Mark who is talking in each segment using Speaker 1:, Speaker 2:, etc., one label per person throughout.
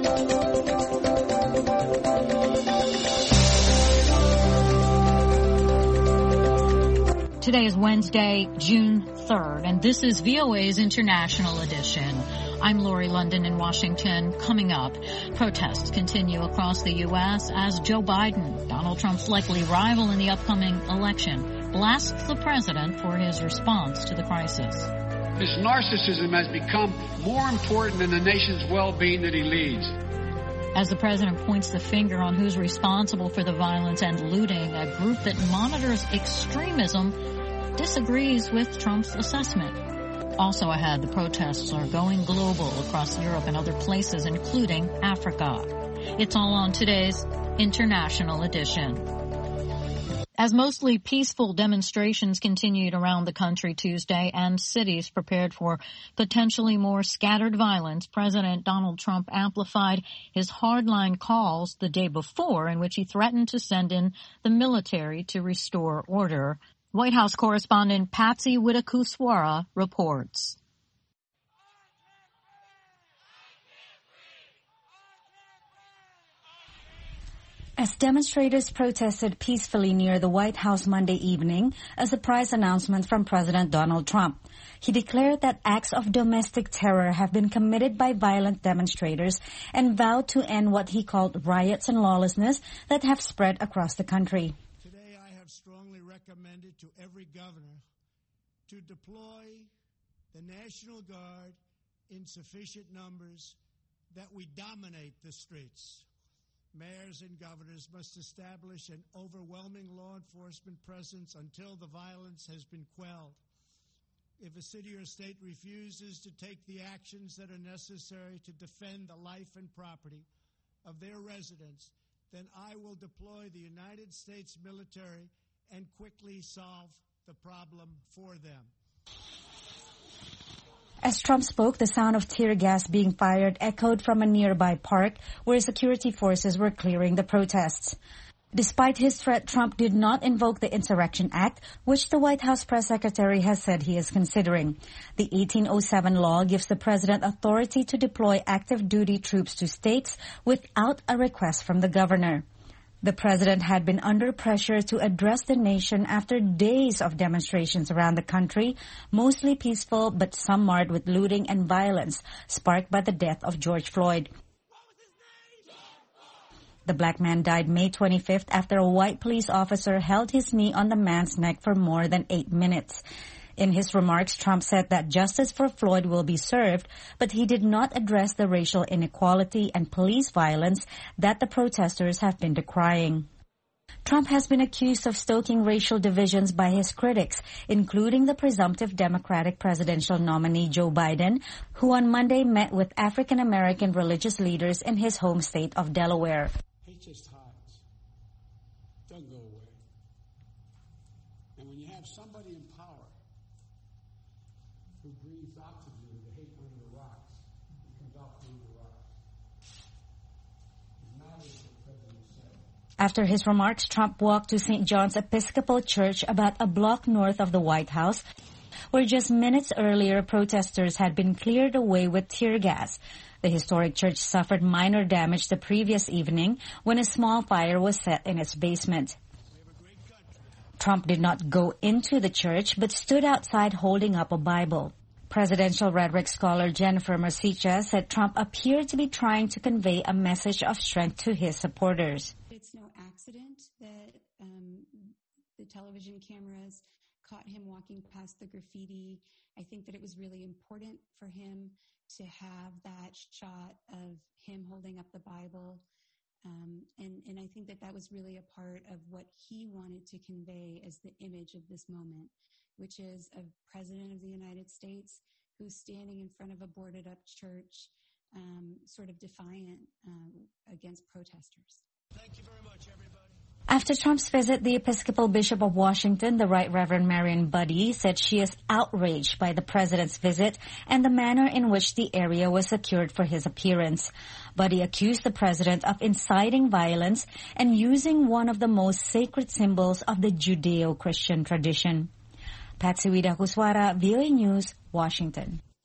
Speaker 1: Today is Wednesday, June 3rd, and this is VOA's International Edition. I'm Lori London in Washington. Coming up, protests continue across the U.S. as Joe Biden, Donald Trump's likely rival in the upcoming election, blasts the president for his response to the crisis.
Speaker 2: This narcissism has become more important than the nation's well-being that he leads.
Speaker 1: As the president points the finger on who's responsible for the violence and looting, a group that monitors extremism disagrees with Trump's assessment. Also ahead, the protests are going global across Europe and other places, including Africa. It's all on today's International Edition. As mostly peaceful demonstrations continued around the country Tuesday and cities prepared for potentially more scattered violence, President Donald Trump amplified his hardline calls the day before, in which he threatened to send in the military to restore order. White House correspondent Patsy Widakuswara reports.
Speaker 3: As demonstrators protested peacefully near the White House Monday evening, a surprise announcement from President Donald Trump. He declared that acts of domestic terror have been committed by violent demonstrators and vowed to end what he called riots and lawlessness that have spread across the country.
Speaker 4: Today I have strongly recommended to every governor to deploy the National Guard in sufficient numbers that we dominate the streets. Mayors and governors must establish an overwhelming law enforcement presence until the violence has been quelled. If a city or state refuses to take the actions that are necessary to defend the life and property of their residents, then I will deploy the United States military and quickly solve the problem for them.
Speaker 3: As Trump spoke, the sound of tear gas being fired echoed from a nearby park where security forces were clearing the protests. Despite his threat, Trump did not invoke the Insurrection Act, which the White House press secretary has said he is considering. The 1807 law gives the president authority to deploy active duty troops to states without a request from the governor. The president had been under pressure to address the nation after days of demonstrations around the country, mostly peaceful but some marred with looting and violence sparked by the death of George Floyd. The black man died May 25th after a white police officer held his knee on the man's neck for more than 8 minutes. In his remarks, Trump said that justice for Floyd will be served, but he did not address the racial inequality and police violence that the protesters have been decrying. Trump has been accused of stoking racial divisions by his critics, including the presumptive Democratic presidential nominee Joe Biden, who on Monday met with African-American religious leaders in his home state of Delaware.
Speaker 4: Hate just hides. Doesn't go away. And when you have somebody in power who breathes oxygen to hate under the rocks, it comes out through the rocks. It's not what the president said.
Speaker 3: After his remarks, Trump walked to St. John's Episcopal Church about a block north of the White House, where just minutes earlier protesters had been cleared away with tear gas. The historic church suffered minor damage the previous evening when a small fire was set in its basement. Trump did not go into the church but stood outside holding up a Bible. Presidential rhetoric scholar Jennifer Mercicha said Trump appeared to be trying to convey a message of strength to his supporters.
Speaker 5: It's no accident that the television cameras caught him walking past the graffiti. I think that it was really important for him to have that shot of him holding up the Bible. And I think that that was really a part of what he wanted to convey as the image of this moment, which is a president of the United States who's standing in front of a boarded up church, sort of defiant against protesters.
Speaker 4: Thank you very much, everybody.
Speaker 3: After Trump's visit, the Episcopal Bishop of Washington, the Right Reverend Marian Budde, said she is outraged by the president's visit and the manner in which the area was secured for his appearance. Budde accused the president of inciting violence and using one of the most sacred symbols of the Judeo-Christian tradition. Patsy Widakuswara, VOA News, Washington.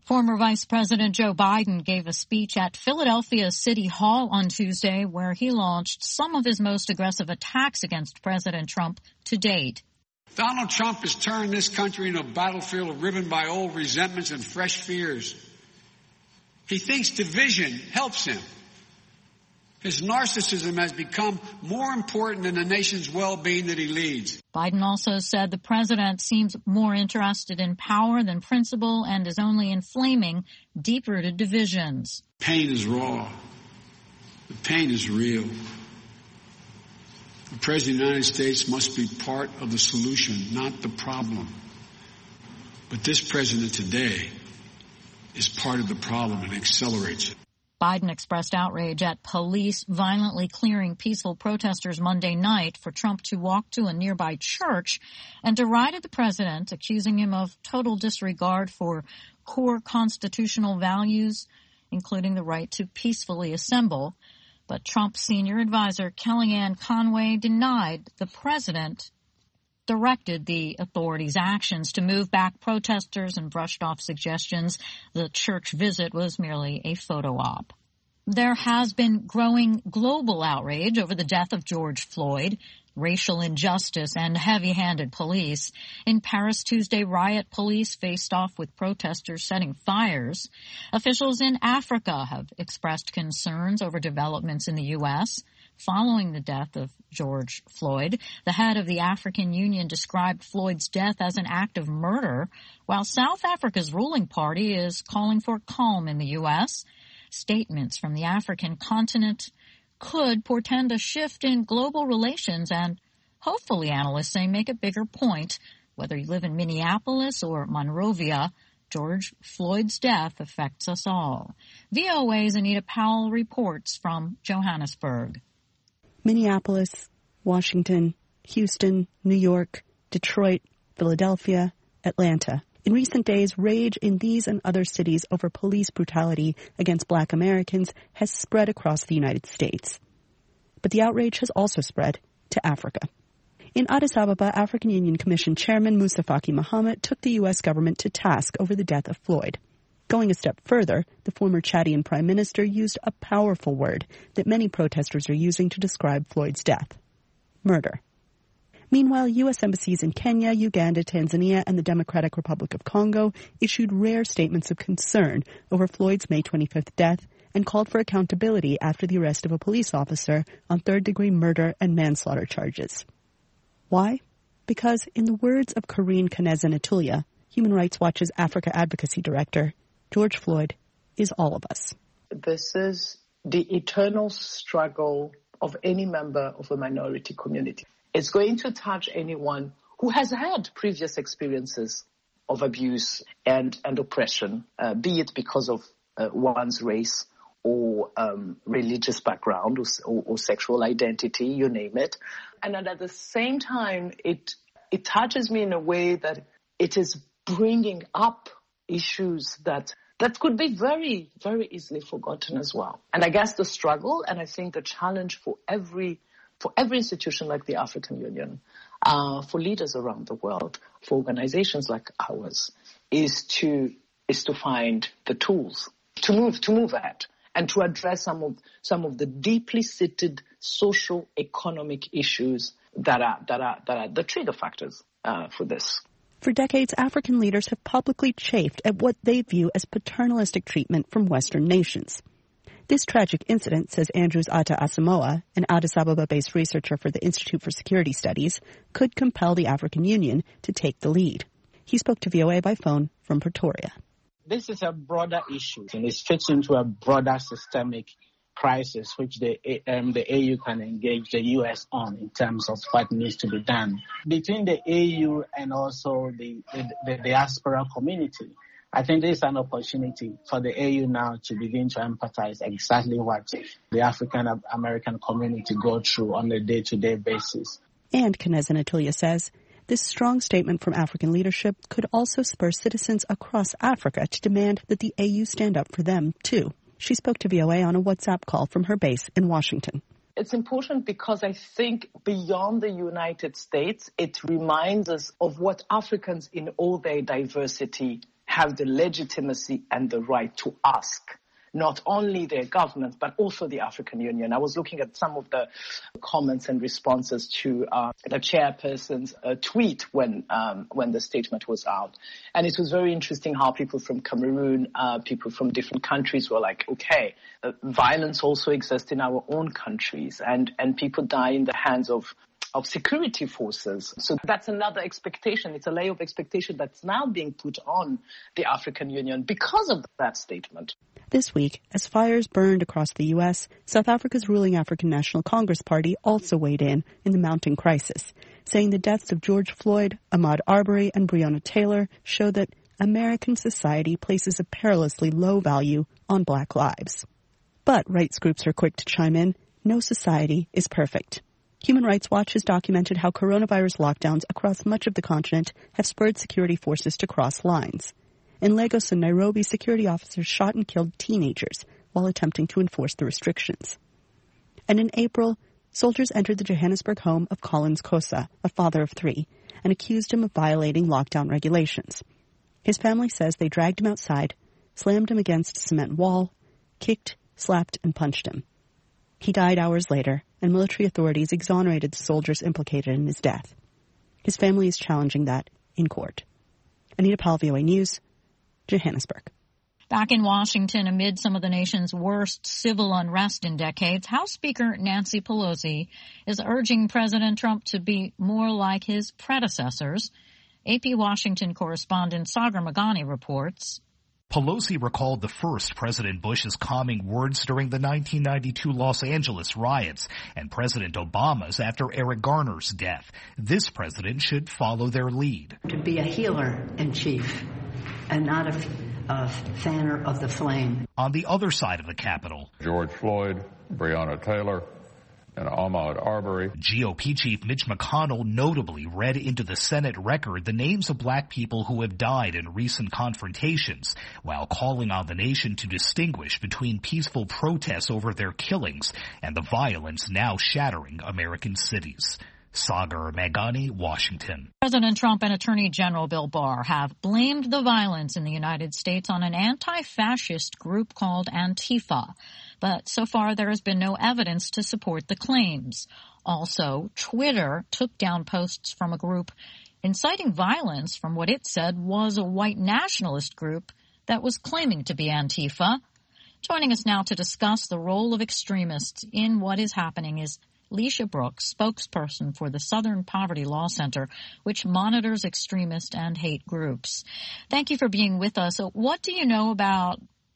Speaker 1: Former Vice President Joe Biden gave a speech at Philadelphia City Hall on Tuesday where he launched some of his most aggressive attacks against President Trump to date.
Speaker 2: Donald Trump has turned this country into a battlefield riven by old resentments and fresh fears. He thinks division helps him. His narcissism has become more important than the nation's well-being that he leads.
Speaker 1: Biden also said the president seems more interested in power than principle and is only inflaming deep-rooted divisions.
Speaker 2: Pain is raw. The pain is real. The President of the United States must be part of the solution, not the problem. But this president today is part of the problem and accelerates it.
Speaker 1: Biden expressed outrage at police violently clearing peaceful protesters Monday night for Trump to walk to a nearby church and derided the president, accusing him of total disregard for core constitutional values, including the right to peacefully assemble. But Trump's senior advisor, Kellyanne Conway, denied the president directed the authorities' actions to move back protesters and brushed off suggestions the church visit was merely a photo op. There has been growing global outrage over the death of George Floyd, racial injustice, and heavy-handed police. In Paris Tuesday, riot police faced off with protesters setting fires. Officials in Africa have expressed concerns over developments in the U.S. Following the death of George Floyd, the head of the African Union described Floyd's death as an act of murder, while South Africa's ruling party is calling for calm in the U.S. Statements from the African continent could portend a shift in global relations and, hopefully, analysts say, make a bigger point. Whether you live in Minneapolis or Monrovia, George Floyd's death affects us all. VOA's Anita Powell reports from Johannesburg.
Speaker 6: Minneapolis, Washington, Houston, New York, Detroit, Philadelphia, Atlanta. In recent days, rage in these and other cities over police brutality against Black Americans has spread across the United States. But the outrage has also spread to Africa. In Addis Ababa, African Union Commission Chairman Musa Faki Mohammed took the U.S. government to task over the death of Floyd. Going a step further, the former Chadian prime minister used a powerful word that many protesters are using to describe Floyd's death: murder. Meanwhile, U.S. embassies in Kenya, Uganda, Tanzania, and the Democratic Republic of Congo issued rare statements of concern over Floyd's May 25th death and called for accountability after the arrest of a police officer on third-degree murder and manslaughter charges. Why? Because, in the words of Karine Kaneza-Natulia, Human Rights Watch's Africa Advocacy Director, George Floyd is all of us.
Speaker 7: This is the eternal struggle of any member of a minority community. It's going to touch anyone who has had previous experiences of abuse and oppression, be it because of one's race or religious background or sexual identity, you name it. And at the same time, it touches me in a way that it is bringing up issues that could be very, very easily forgotten as well. And I guess the struggle, and I think the challenge for every institution like the African Union, for leaders around the world, for organizations like ours, is to find the tools to move at and to address some of the deeply seated social economic issues that are the trigger factors for this.
Speaker 6: For decades, African leaders have publicly chafed at what they view as paternalistic treatment from Western nations. This tragic incident, says Andrews Atta Asamoah, an Addis Ababa-based researcher for the Institute for Security Studies, could compel the African Union to take the lead. He spoke to VOA by phone from Pretoria.
Speaker 8: This is a broader issue, and it fits into a broader systemic crisis which the AU can engage the U.S. on in terms of what needs to be done. Between the AU and also the diaspora community, I think there's an opportunity for the AU now to begin to empathize exactly what the African American community go through on a day-to-day basis.
Speaker 6: And Kaneza-Natulia says this strong statement from African leadership could also spur citizens across Africa to demand that the AU stand up for them, too. She spoke to VOA on a WhatsApp call from her base in Washington.
Speaker 7: It's important because I think beyond the United States, it reminds us of what Africans in all their diversity have the legitimacy and the right to ask not only their governments, but also the African Union. I was looking at some of the comments and responses to the chairperson's tweet when the statement was out. And it was very interesting how people from Cameroon, people from different countries were like, okay, violence also exists in our own countries, and people die in the hands of security forces. So that's another expectation. It's a layer of expectation that's now being put on the African Union because of that statement.
Speaker 6: This week, as fires burned across the U.S., South Africa's ruling African National Congress Party also weighed in the mounting crisis, saying the deaths of George Floyd, Ahmaud Arbery, and Breonna Taylor show that American society places a perilously low value on black lives. But rights groups are quick to chime in. No society is perfect. Human Rights Watch has documented how coronavirus lockdowns across much of the continent have spurred security forces to cross lines. In Lagos and Nairobi, security officers shot and killed teenagers while attempting to enforce the restrictions. And in April, soldiers entered the Johannesburg home of Collins Kosa, a father of 3, and accused him of violating lockdown regulations. His family says they dragged him outside, slammed him against a cement wall, kicked, slapped, and punched him. He died hours later, and military authorities exonerated the soldiers implicated in his death. His family is challenging that in court. Anita Powell, VOA News, Johannesburg.
Speaker 1: Back in Washington, amid some of the nation's worst civil unrest in decades, House Speaker Nancy Pelosi is urging President Trump to be more like his predecessors. AP Washington correspondent Sagar Meghani reports.
Speaker 9: Pelosi recalled the first President Bush's calming words during the 1992 Los Angeles riots and President Obama's after Eric Garner's death. This president should follow their lead.
Speaker 10: To be a healer in chief and not a fanner of the flame.
Speaker 9: On the other side of the Capitol,
Speaker 11: George Floyd, Breonna Taylor, and Ahmaud Arbery.
Speaker 9: GOP Chief Mitch McConnell notably read into the Senate record the names of black people who have died in recent confrontations, while calling on the nation to distinguish between peaceful protests over their killings and the violence now shattering American cities. Sagar Meghani, Washington.
Speaker 1: President Trump and Attorney General Bill Barr have blamed the violence in the United States on an anti-fascist group called Antifa. But so far there has been no evidence to support the claims. Also, Twitter took down posts from a group inciting violence from what it said was a white nationalist group that was claiming to be Antifa. Joining us now to discuss the role of extremists in what is happening is Leisha Brooks, spokesperson for the Southern Poverty Law Center, which monitors extremist and hate groups. Thank you for being with us. So what do you know about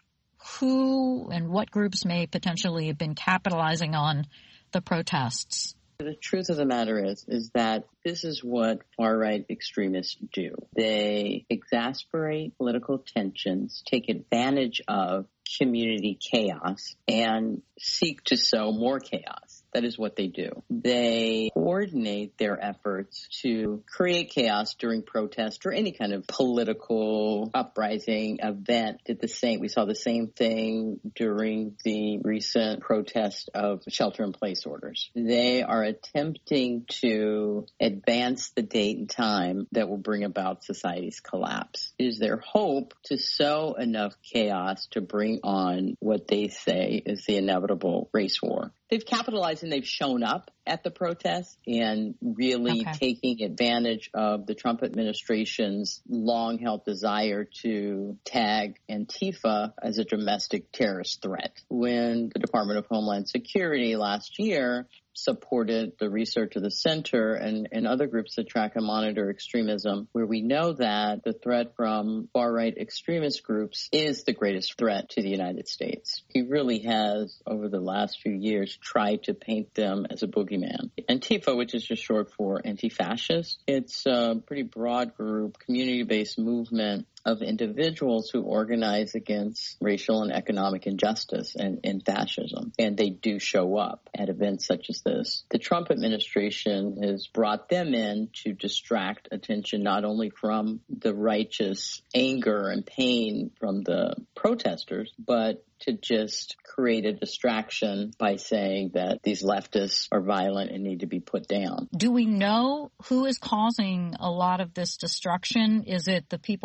Speaker 1: who and what groups may potentially have been capitalizing on the protests?
Speaker 12: The truth of the matter is that this is what far-right extremists do. They exasperate political tensions, take advantage of community chaos, and seek to sow more chaos. That is what they do. They coordinate their efforts to create chaos during protest or any kind of political uprising event. We saw the same thing during the recent protest of shelter-in-place orders. They are attempting to advance the date and time that will bring about society's collapse. It is their hope to sow enough chaos to bring on what they say is the inevitable race war. They've capitalized and they've shown up at the protests and really taking advantage of the Trump administration's long-held desire to tag Antifa as a domestic terrorist threat. When the Department of Homeland Security last year supported the research of the center and other groups that track and monitor extremism, where we know that the threat from far-right extremist groups is the greatest threat to the United States. He really has, over the last few years, tried to paint them as a boogeyman. Antifa, which is just short for anti-fascist, it's a pretty broad group, community-based movement of individuals who organize against racial and economic injustice and fascism. And they do show up at events such as this. The Trump administration has brought them in to distract attention not only from the righteous anger and pain from the protesters, but to just create a distraction by saying that these leftists are violent and need to be put down.
Speaker 1: Do we know who is causing a lot of this destruction? Is it the people protesting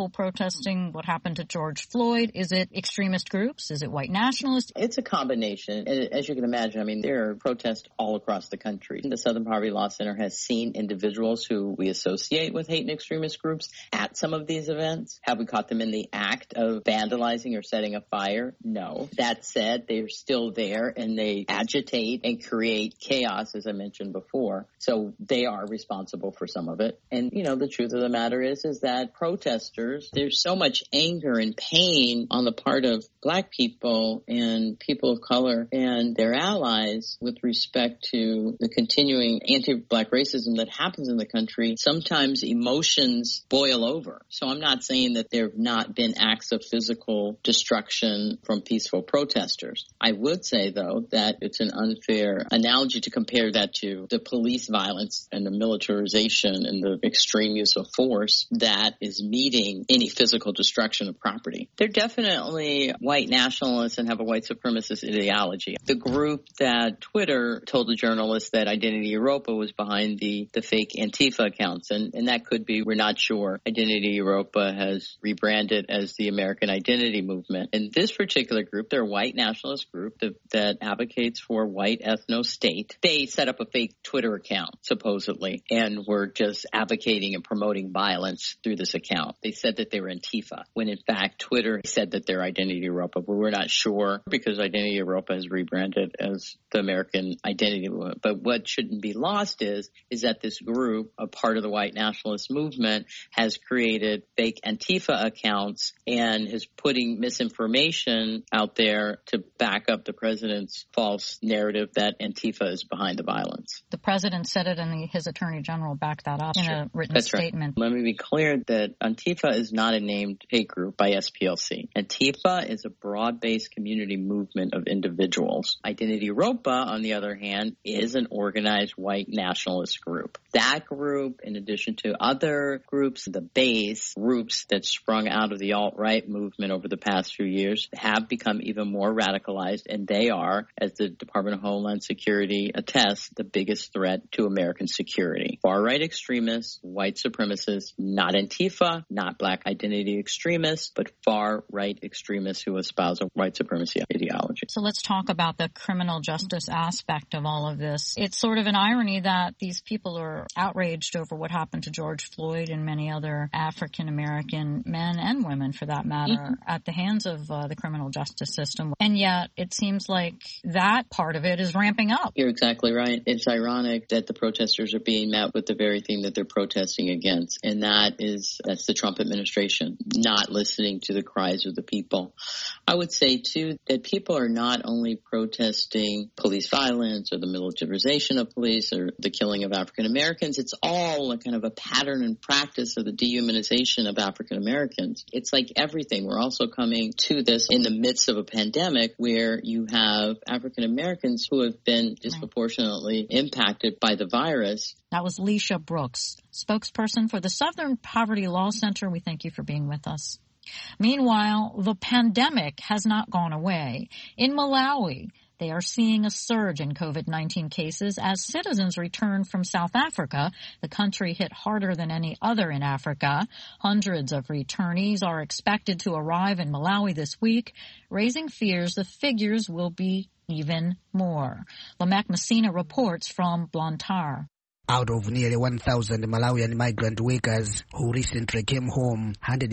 Speaker 1: protesting what happened to George Floyd? Is it extremist groups? Is it white nationalists?
Speaker 12: It's a combination. And as you can imagine, I mean, there are protests all across the country. The Southern Poverty Law Center has seen individuals who we associate with hate and extremist groups at some of these events. Have we caught them in the act of vandalizing or setting a fire? No. That said, they're still there and they agitate and create chaos, as I mentioned before. So they are responsible for some of it. And, you know, the truth of the matter is that protesters, there's so much anger and pain on the part of Black people and people of color and their allies with respect to the continuing anti-Black racism that happens in the country. Sometimes emotions boil over. So I'm not saying that there have not been acts of physical destruction from peaceful protesters. I would say, though, that it's an unfair analogy to compare that to the police violence and the militarization and the extreme use of force that is meeting any physical destruction of property. They're definitely white nationalists and have a white supremacist ideology. The group that Twitter told the journalists that Identity Europa was behind the fake Antifa accounts, and that could be, we're not sure. Identity Europa has rebranded as the American Identity Movement. And this particular group, they're a white nationalist group that advocates for white ethno-state. They set up a fake Twitter account, supposedly, and were just advocating and promoting violence through this account. They said that they were Antifa, when in fact Twitter said that they're Identity Europa, but we're not sure because Identity Europa has rebranded as the American Identity Movement. But what shouldn't be lost is that this group, a part of the white nationalist movement, has created fake Antifa accounts and is putting misinformation out there to back up the president's false narrative that Antifa is behind the violence.
Speaker 1: The president said it and his attorney general backed that up in a written statement.
Speaker 12: Right. Let me be clear that Antifa is not a named hate group by SPLC. Antifa is a broad-based community movement of individuals. Identity Europa, on the other hand, is an organized white nationalist group. That group, in addition to other groups, the base groups that sprung out of the alt-right movement over the past few years, have become even more radicalized, and they are, as the Department of Homeland Security attests, the biggest threat to American security. Far-right extremists, white supremacists, not Antifa, not Black identity extremists, but far-right extremists who espouse a white supremacy ideology.
Speaker 1: So let's talk about the criminal justice aspect of all of this. It's sort of an irony that these people are outraged over what happened to George Floyd and many other African-American men and women, for that matter, at the hands of the criminal justice system. And yet it seems like that part of it is ramping up.
Speaker 12: You're exactly right. It's ironic that the protesters are being met with the very thing that they're protesting against. And that's the Trump administration, not listening to the cries of the people. I would say, too, that people are not only protesting police violence or the militarization of police or the killing of African Americans. It's all a kind of a pattern and practice of the dehumanization of African Americans. It's like everything. We're also coming to this in the midst of a pandemic where you have African Americans who have been disproportionately impacted by the virus.
Speaker 1: That was Leisha Brooks, spokesperson for the Southern Poverty Law Center. We thank you for being with us. Meanwhile, the pandemic has not gone away. In Malawi, they are seeing a surge in COVID-19 cases as citizens return from South Africa, the country hit harder than any other in Africa. Hundreds of returnees are expected to arrive in Malawi this week, raising fears the figures will be even more. Lamek Messina reports from Blantyre.
Speaker 13: Out of nearly 1,000 Malawian migrant workers who recently came home,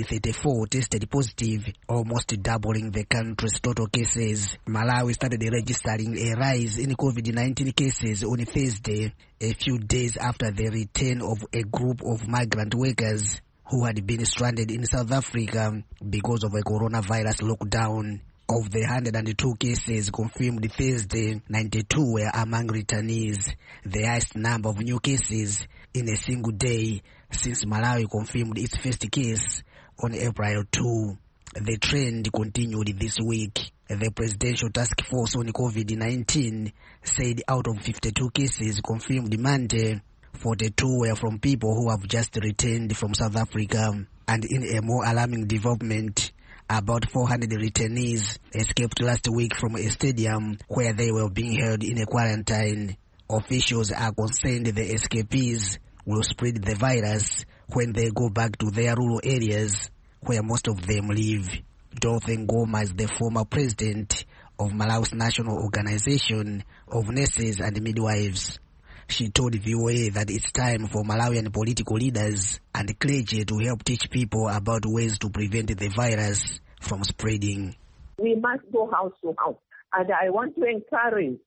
Speaker 13: 134 tested positive, almost doubling the country's total cases. Malawi started registering a rise in COVID-19 cases on Thursday, a few days after the return of a group of migrant workers who had been stranded in South Africa because of a coronavirus lockdown. Of the 102 cases confirmed Thursday, 92 were among returnees, the highest number of new cases in a single day since Malawi confirmed its first case on April 2. The trend continued this week. The Presidential Task Force on COVID-19 said out of 52 cases confirmed Monday, 42 were from people who have just returned from South Africa. And in a more alarming development, about 400 returnees escaped last week from a stadium where they were being held in a quarantine. Officials are concerned the escapees will spread the virus when they go back to their rural areas where most of them live. Dorothy Ngoma is the former president of Malawi's National Organization of Nurses and Midwives. She told VOA that it's time for Malawian political leaders and clergy to help teach people about ways to prevent the virus from spreading.
Speaker 14: We must go house to house. And I want to encourage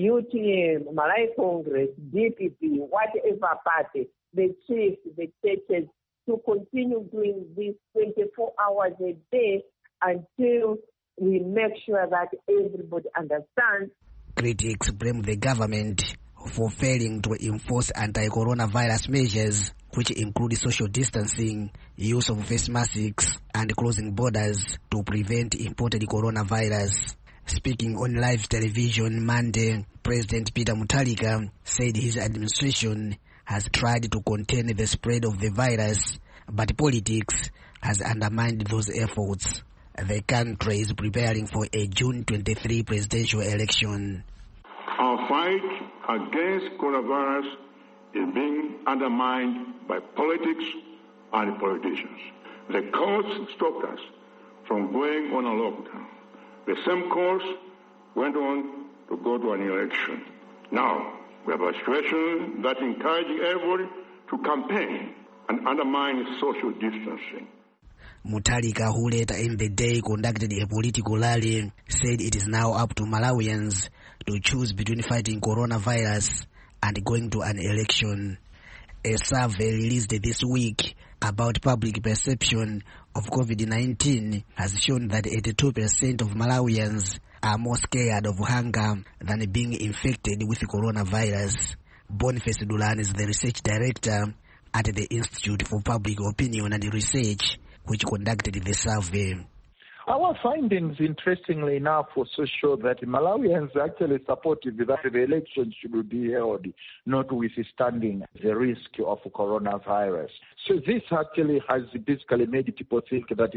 Speaker 14: UTM, Malawi Congress, DPP, whatever party, the chiefs, the churches, to continue doing this 24 hours a day until we make sure that everybody understands.
Speaker 13: Critics blame the government for failing to enforce anti-coronavirus measures, which include social distancing, use of face masks, and closing borders to prevent imported coronavirus. Speaking on live television Monday, President Peter Mutharika said his administration has tried to contain the spread of the virus, but politics has undermined those efforts. The country is preparing for a June 23 presidential election.
Speaker 15: Our fight against coronavirus is being undermined by politics and politicians. The courts stopped us from going on a lockdown. The same course went on to go to an election. Now, we have a situation that encourages everybody to campaign and undermine social distancing.
Speaker 13: Mutharika, who later in the day conducted a political rally, said it is now up to Malawians to choose between fighting coronavirus and going to an election. A survey released this week about public perception of COVID-19 has shown that 82% of Malawians are more scared of hunger than being infected with coronavirus. Boniface Dulan is the research director at the Institute for Public Opinion and Research, which conducted the survey.
Speaker 16: Our findings, interestingly enough, also show that Malawians are actually supportive that the election should be held, notwithstanding the risk of coronavirus. So this actually has basically made people think that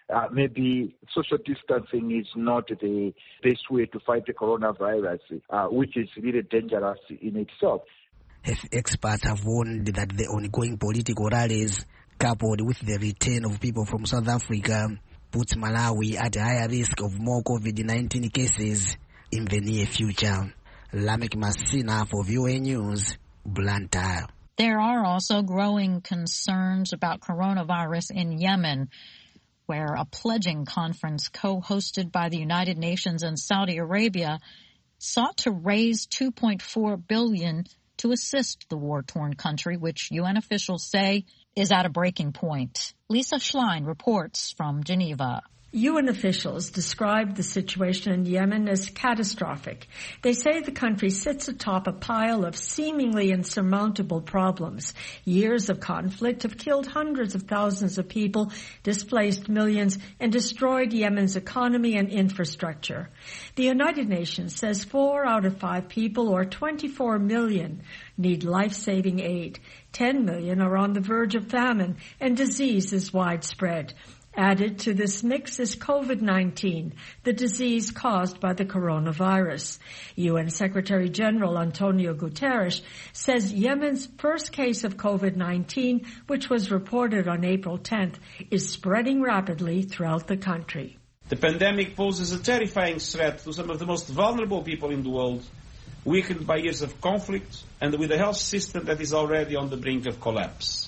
Speaker 16: maybe social distancing is not the best way to fight the coronavirus, which is really dangerous in itself.
Speaker 13: Health experts have warned that the ongoing political rallies, coupled with the return of people from South Africa, puts Malawi at a higher risk of more COVID-19 cases in the near future. Lamek Masina for VOA News, Blantyre.
Speaker 1: There are also growing concerns about coronavirus in Yemen, where a pledging conference co-hosted by the United Nations and Saudi Arabia sought to raise $2.4 billion to assist the war-torn country, which UN officials say is at a breaking point. Lisa Schlein reports from Geneva.
Speaker 17: UN officials described the situation in Yemen as catastrophic. They say the country sits atop a pile of seemingly insurmountable problems. Years of conflict have killed hundreds of thousands of people, displaced millions, and destroyed Yemen's economy and infrastructure. The United Nations says 4 out of 5 people, or 24 million, need life-saving aid. 10 million are on the verge of famine, and disease is widespread. Added to this mix is COVID-19, the disease caused by the coronavirus. UN Secretary General Antonio Guterres says Yemen's first case of COVID-19, which was reported on April 10th, is spreading rapidly throughout the country.
Speaker 18: The pandemic poses a terrifying threat to some of the most vulnerable people in the world, weakened by years of conflict and with a health system that is already on the brink of collapse.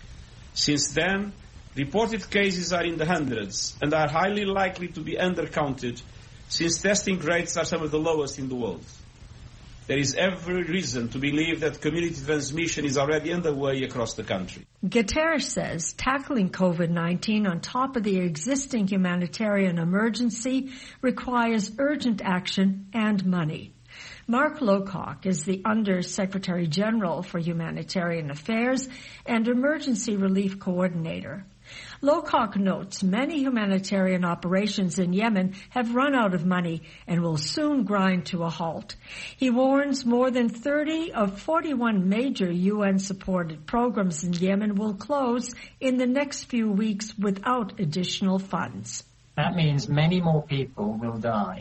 Speaker 18: Since then, reported cases are in the hundreds and are highly likely to be undercounted, since testing rates are some of the lowest in the world. There is every reason to believe that community transmission is already underway across the country.
Speaker 17: Guterres says tackling COVID-19 on top of the existing humanitarian emergency requires urgent action and money. Mark Lowcock is the Under-Secretary General for Humanitarian Affairs and Emergency Relief Coordinator. Lowcock notes many humanitarian operations in Yemen have run out of money and will soon grind to a halt. He warns more than 30 of 41 major UN-supported programs in Yemen will close in the next few weeks without additional funds.
Speaker 19: That means many more people will die.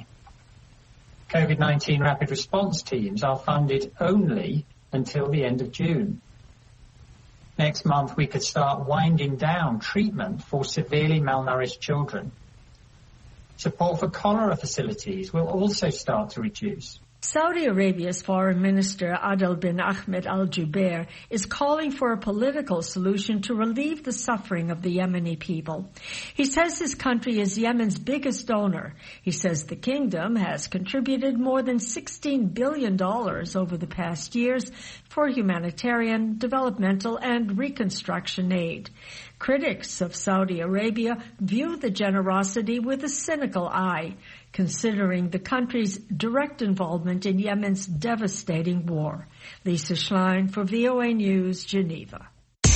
Speaker 19: COVID-19 rapid response teams are funded only until the end of June. next month we could start winding down treatment for severely malnourished children. Support for cholera facilities will also start to reduce.
Speaker 17: Saudi Arabia's Foreign Minister Adel bin Ahmed Al Jubeir is calling for a political solution to relieve the suffering of the Yemeni people. He says his country is Yemen's biggest donor. He says the kingdom has contributed more than $16 billion over the past years for humanitarian, developmental, and reconstruction aid. Critics of Saudi Arabia view the generosity with a cynical eye, considering the country's direct involvement in Yemen's devastating war. Lisa Schlein for VOA News, Geneva.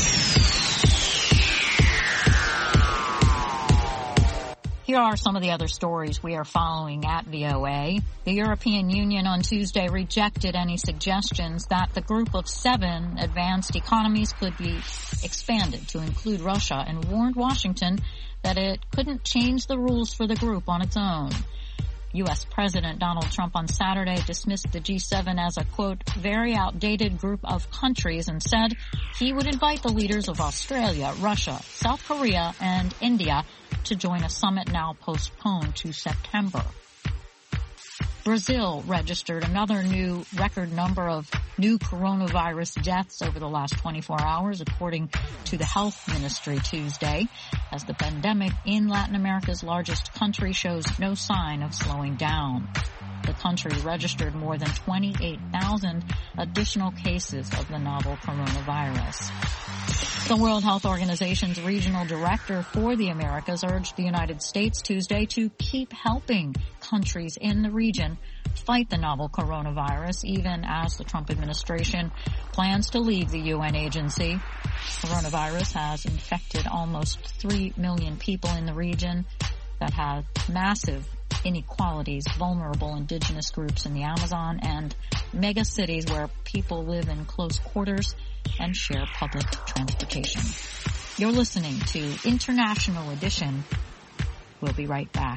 Speaker 1: Here are some of the other stories we are following at VOA. The European Union on Tuesday rejected any suggestions that the group of 7 advanced economies could be expanded to include Russia and warned Washington that it couldn't change the rules for the group on its own. U.S. President Donald Trump on Saturday dismissed the G7 as a, quote, very outdated group of countries and said he would invite the leaders of Australia, Russia, South Korea, and India to join a summit now postponed to September. Brazil registered another new record number of new coronavirus deaths over the last 24 hours, according to the health ministry Tuesday, as the pandemic in Latin America's largest country shows no sign of slowing down. The country registered more than 28,000 additional cases of the novel coronavirus. The World Health Organization's regional director for the Americas urged the United States Tuesday to keep helping countries in the region fight the novel coronavirus, even as the Trump administration plans to leave the UN agency. Coronavirus has infected almost 3 million people in the region that have massive inequalities, vulnerable indigenous groups in the Amazon, and mega cities where people live in close quarters and share public transportation. You're listening to International Edition. We'll be right back.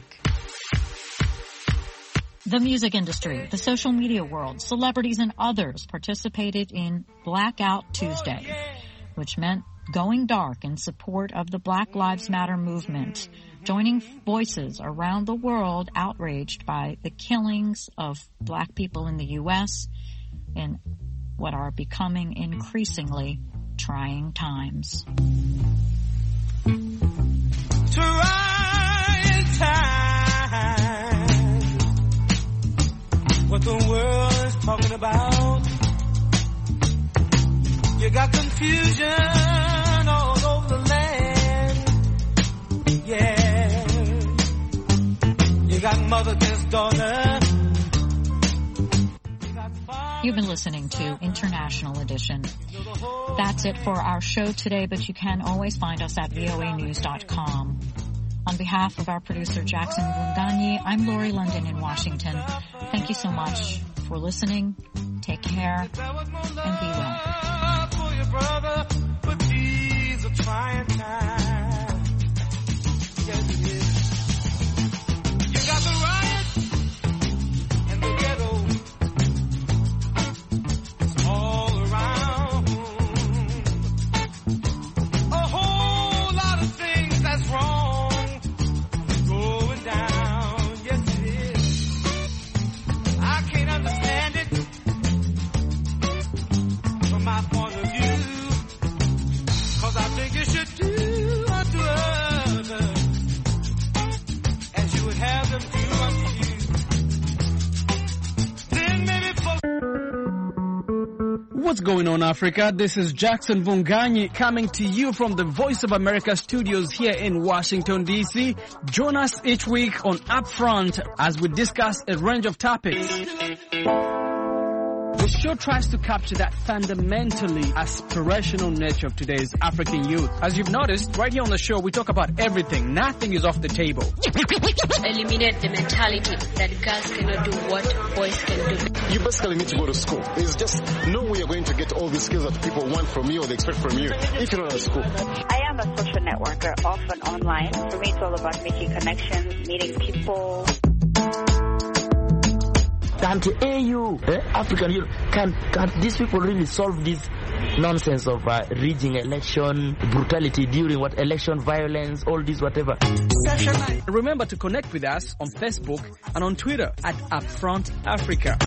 Speaker 1: The music industry, the social media world, celebrities, and others participated in Blackout Tuesday, which meant going dark in support of the Black Lives Matter movement, joining voices around the world outraged by the killings of black people in the U.S. in what are becoming increasingly trying times.
Speaker 20: Trying times, what the world is talking about. You got confusion all over the land, yeah. You got mother against daughter.
Speaker 1: You've been listening to International Edition. That's it for our show today, but you can always find us at voanews.com. On behalf of our producer Jackson Vunganyi, I'm Lori London in Washington. Thank you so much for listening. Take care and be well.
Speaker 21: What's going on, Africa? This is Jackson Vunganyi coming to you from the Voice of America studios here in Washington, D.C. Join us each week on Upfront as we discuss a range of topics. The show tries to capture that fundamentally aspirational nature of today's African youth. As you've noticed, right here on the show, we talk about everything. Nothing is off the table.
Speaker 22: Eliminate the mentality that girls cannot do what boys can do.
Speaker 23: You basically need to go to school. There's just no way you're going to get all these skills that people want from you or they expect from you if you're not at school.
Speaker 24: I am a social networker, often online. For me, it's all about making connections, meeting people.
Speaker 25: Can AU, African Union, can these people really solve this
Speaker 2: nonsense of rigging election, brutality during election violence, all this whatever.
Speaker 21: Remember to connect with us on Facebook and on Twitter at Upfront Africa.